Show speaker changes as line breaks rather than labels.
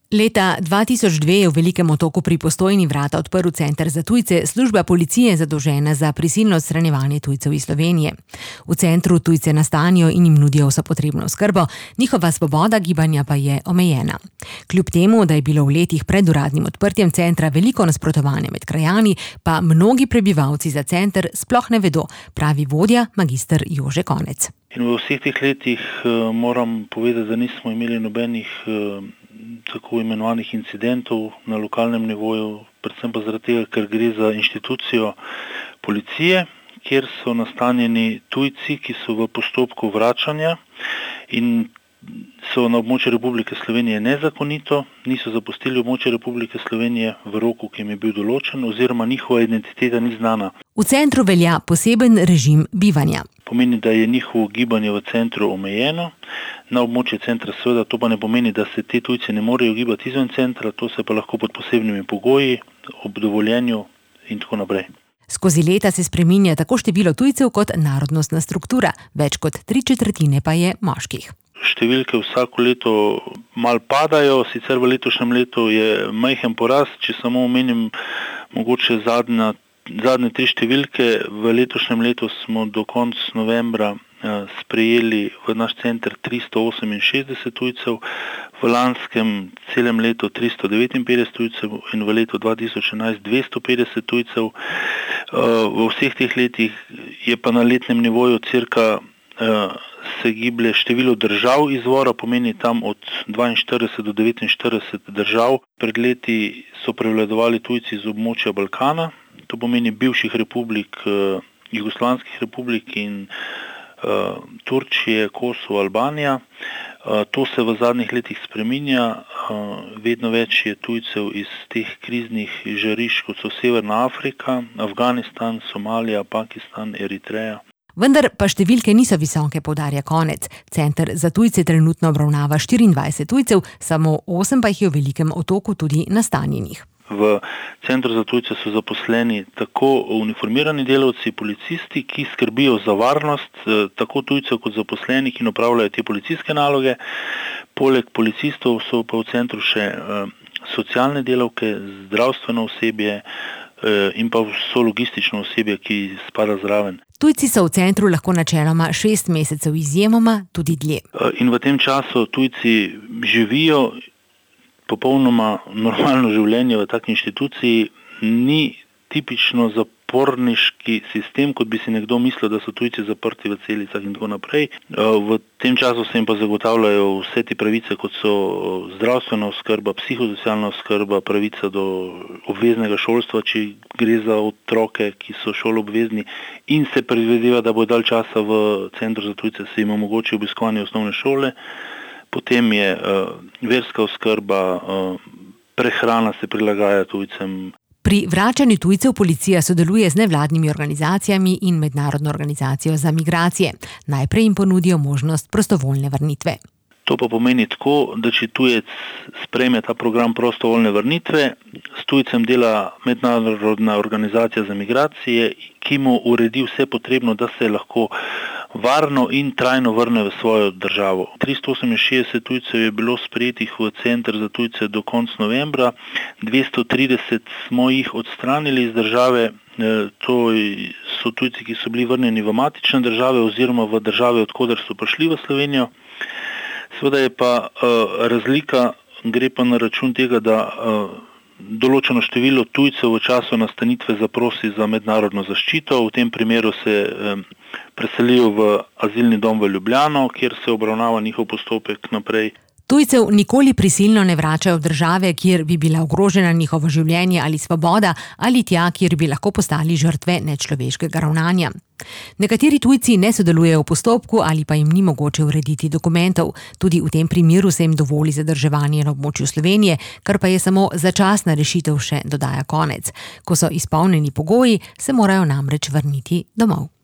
Leta 2002 je v Velikem Otoku pri Postojni vrata odprl center za tujce, služba policije zadolžena za prisilno odstranjevanje tujcev iz Slovenije. V centru tujce nastanijo in jim nudijo vso potrebno oskrbo, njihova svoboda gibanja pa je omejena. Kljub temu, da je bilo v letih pred uradnim odprtjem centra veliko nasprotovanja med krajani, pa mnogi prebivalci za center sploh ne vedo, pravi vodja magister Jože Konec.
In v vseh teh letih moram povedati, da nismo imeli nobenih tako imenovanih incidentov na lokalnem nivoju, predvsem pa zaradi tega, ker gre za inštitucijo policije, kjer so nastanjeni tujci, ki so v postopku vračanja in so na območju Republike Slovenije nezakonito, niso zapustili območje Republike Slovenije v roku, ki jim je bil določen, oziroma njihova identiteta ni znana.
V centru velja poseben režim bivanja.
Pomeni, da je njihovo gibanje v centru omejeno, na območju centra seveda, to pa ne pomeni, da se te tujci ne morejo gibati izven centra, to se pa lahko pod posebnimi pogoji, ob dovoljenju in tako naprej.
Skozi leta se spreminja tako število tujcev kot narodnostna struktura, več kot 3/4 pa je moških.
Številke vsako leto malo padajo, sicer v letošnjem letu je majhen porast, če samo omenim mogoče zadnje 3 številke. V letošnjem letu smo do konca novembra sprejeli v naš center 368 tujcev, v lanskem celem letu 359 tujcev in v letu 2011 250 tujcev. V vseh teh letih je pa na letnem nivoju cirka se giblje število držav izvora, pomeni tam od 42 do 49 držav. Pred leti so prevladovali tujci iz območja Balkana, to pomeni bivših republik, jugoslovanskih republik in Turčije, Kosovo, Albanija. To se v zadnjih letih spreminja, vedno več je tujcev iz teh kriznih žarišč, kot so Severna Afrika, Afganistan, Somalija, Pakistan, Eritreja.
Vendar pa številke niso visoke, poudarja Konec. Center za tujce trenutno obravnava 24 tujcev, samo 8 pa jih je v Velikem Otoku tudi nastanjenih.
V centru za tujce so zaposleni tako uniformirani delavci, policisti, ki skrbijo za varnost tako tujcev kot zaposlenih in opravljajo te policijske naloge. Poleg policistov so pa v centru še socialne delavke, zdravstveno osebje in pa vso logistično osebje, ki spada zraven.
Tujci so v centru lahko načeloma 6 mesecev, izjemoma tudi dlje.
In v tem času tujci živijo popolnoma normalno življenje v taki inštituciji, ni tipično zaporniški sistem, kot bi si nekdo mislil, da so tujci zaprti v celicah in tako naprej. V tem času se jim pa zagotavljajo vse te pravice, kot so zdravstvena oskrba, psihosocialna oskrba, pravica do obveznega šolstva, če gre za otroke, ki so šoloobvezni, in se predvideva, da bo dalj časa v centru za tujce se jim omogoči obiskovanje osnovne šole. Potem je verska oskrba, prehrana se prilagaja tujcem.
Pri vračanju tujcev policija sodeluje z nevladnimi organizacijami in mednarodno organizacijo za migracije. Najprej jim ponudijo možnost prostovoljne vrnitve.
To pa pomeni tako, da če tujec sprejme ta program prostovoljne vrnitve, s tujcem dela mednarodna organizacija za migracije, ki mu uredi vse potrebno, da se lahko varno in trajno vrne v svojo državo. 368 tujcev je bilo sprejetih v center za tujce do konca novembra, 230 smo jih odstranili iz države, to so tujci, ki so bili vrnjeni v matične države oziroma v države, odkoder so prišli v Slovenijo. Seveda je pa razlika, gre pa na račun tega, da določeno število tujcev v času nastanitve zaprosi za mednarodno zaščito. V tem primeru se preselijo v azilni dom v Ljubljano, kjer se obravnava njihov postopek naprej.
Tujcev nikoli prisilno ne vračajo v države, kjer bi bila ogrožena njihovo življenje ali svoboda, ali tja, kjer bi lahko postali žrtve nečloveškega ravnanja. Nekateri tujci ne sodelujejo v postopku ali pa jim ni mogoče urediti dokumentov. Tudi v tem primeru se jim dovoli zadrževanje na območju Slovenije, kar pa je samo začasna rešitev, še dodaja Konec. Ko so izpolnjeni pogoji, se morajo namreč vrniti domov.